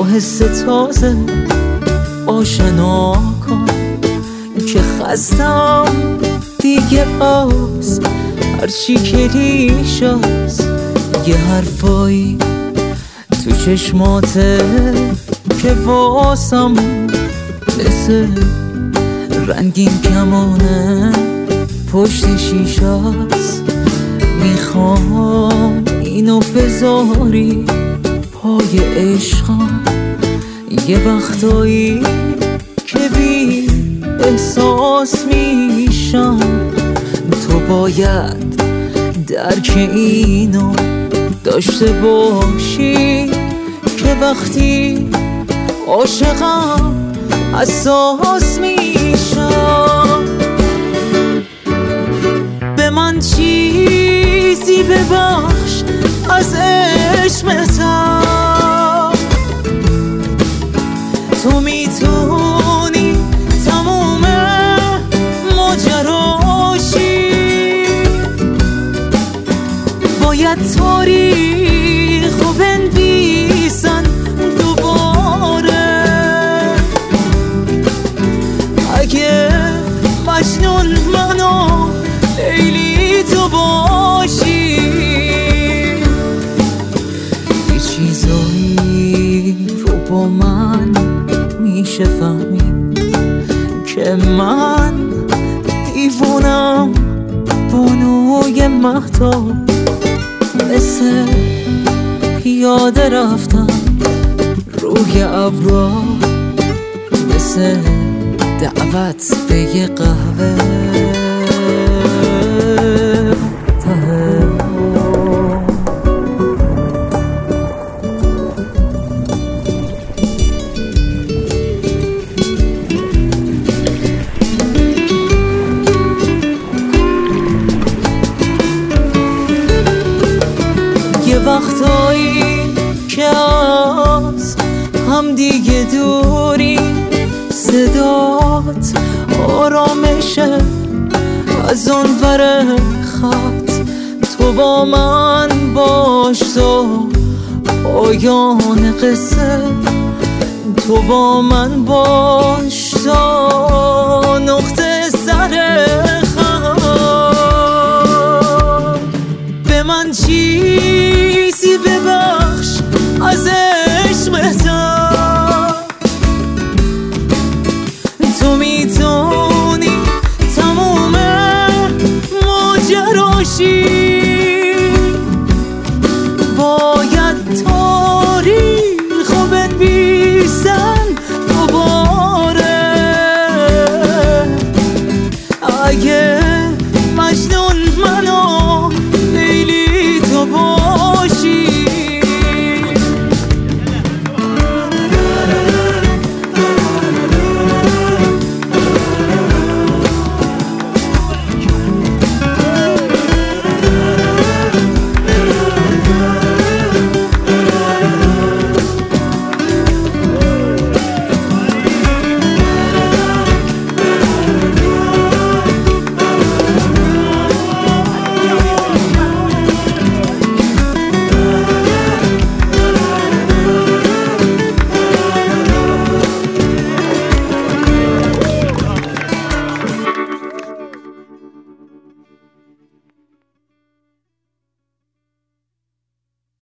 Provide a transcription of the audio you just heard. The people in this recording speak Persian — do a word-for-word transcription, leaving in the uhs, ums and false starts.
حس تازه آشنا کن که خستم دیگه از هرچی که ریشاست. یه حرفایی تو چشماته که واسم مثل رنگین کمانه پشت شیشاست. میخوام اینو بذاری پای عشقم، یه وقتایی که بی احساس میشم. تو باید درک اینو داشته باشی که وقتی عاشقم حساس میشم. به من چیزی ببخش از عشقتم، تو میتونی تموم ماجراشی. باید تاریخو بنویسن دوباره، اگه مجنون منو لیلی تو باشی. یه چیزایی رو با من میشه فهمید که من دیوونم، بانوی مهتاب مثل پیاده رفتم روی ابرا، مثل دعوت به یه قهوه ته. یه وقتایی که از هم دیگه دوری، صدات آرامشه از اون ور خط. تو با من باش تا پایان قصه، تو با من باش تا